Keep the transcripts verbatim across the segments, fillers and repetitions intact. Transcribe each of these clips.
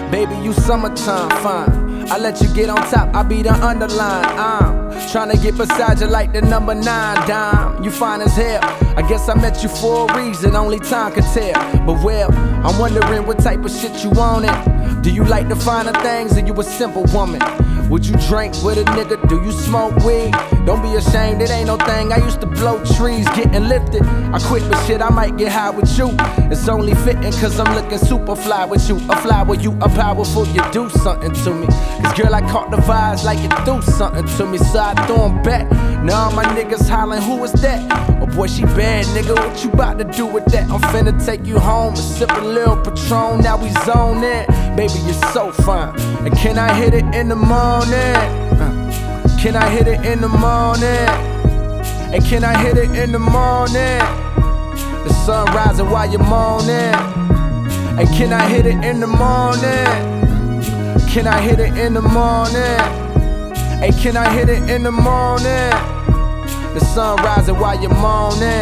Baby, you summertime fine. I let you get on top, I be the underline. I'm tryna get beside you like the number nine dime. You fine as hell. I guess I met you for a reason, only time can tell. But well, I'm wondering what type of shit you want it. Do you like the finer things or you a simple woman? Would you drink with a nigga? Do you smoke weed? Don't be ashamed, it ain't no thing. I used to blow trees, getting lifted. I quit, but shit, I might get high with you. It's only fitting cause I'm looking super fly with you. A fly with you, a powerful, you do something to me. Cause girl, I caught the vibes like you do something to me. So I throw 'em back. Now all my niggas hollering, who is that? Oh boy, she bad, nigga, what you about to do with that? I'm finna take you home and sip a little Patron. Now we zone in. Baby, you're so fine. And can I hit it in the morning? Uh, can I hit it in the morning? And can I hit it in the morning? The sun rising while you're moaning. And can I hit it in the morning? Can I hit it in the morning? And can I hit it in the morning? The sun rising while you're moaning.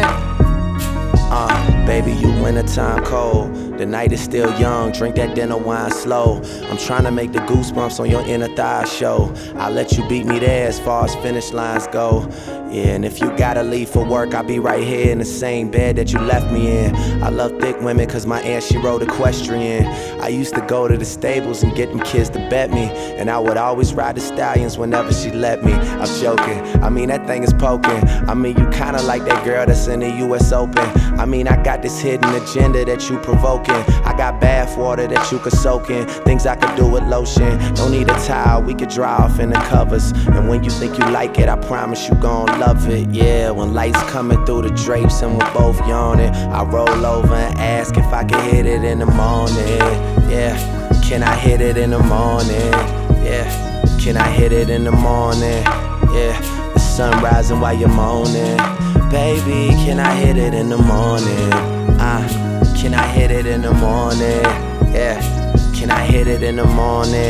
Uh, baby, you wintertime cold. The night is still young, drink that dinner wine slow. I'm trying to make the goosebumps on your inner thigh show. I'll let you beat me there as far as finish lines go. Yeah, and if you gotta leave for work, I'll be right here in the same bed that you left me in. I love thick women cause my aunt, she rode equestrian. I used to go to the stables and get them kids to bet me. And I would always ride the stallions whenever she let me. I'm joking, I mean that thing is poking. I mean you kinda like that girl that's in the U S Open. I mean I got this hidden agenda that you provoking. I got bath water that you could soak in. Things I could do with lotion. Don't need a towel, we could dry off in the covers. And when you think you like it, I promise you gon' love it. Yeah, when lights coming through the drapes and we're both yawning, I roll over and ask if I can hit it in the morning. Yeah, can I hit it in the morning? Yeah, can I hit it in the morning? Yeah, the sun rising while you're moaning. Baby, can I hit it in the morning? Uh, Can I hit it in the morning? Yeah, can I hit it in the morning?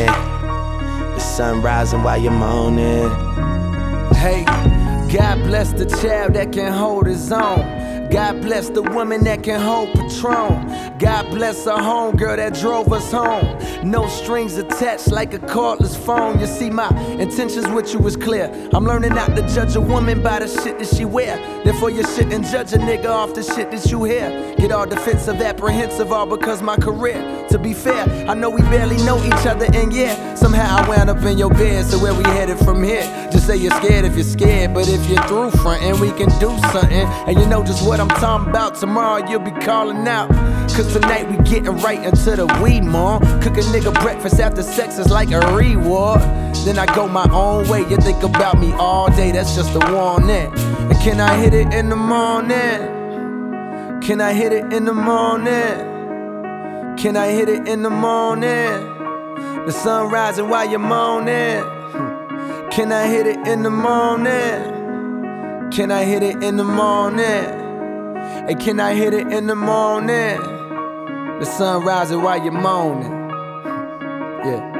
The sun rising while you're moaning. Hey, God bless the child that can hold his own. God bless the woman that can hold Patron. God bless our homegirl that drove us home. No strings attached like a cordless phone. You see, my intentions with you is clear. I'm learning not to judge a woman by the shit that she wear. Therefore you shouldn't judge a nigga off the shit that you hear. Get all defensive, apprehensive, all because my career. To be fair, I know we barely know each other, and yeah, somehow I wound up in your bed. So where we headed from here? Just say you're scared if you're scared, but if you're through frontin', we can do something. And you know just what I'm talking about. Tomorrow you'll be calling out. Cause tonight we getting right into the weed, mom. Cook a nigga breakfast after sex is like a reward. Then I go my own way. You think about me all day, that's just a warning. And can I hit it in the morning? Can I hit it in the morning? Can I hit it in the morning? The sun rising while you're moaning. Can I hit it in the morning? Can I hit it in the morning? Hey, can I hit it in the morning? The sun rising while you're moaning. Yeah.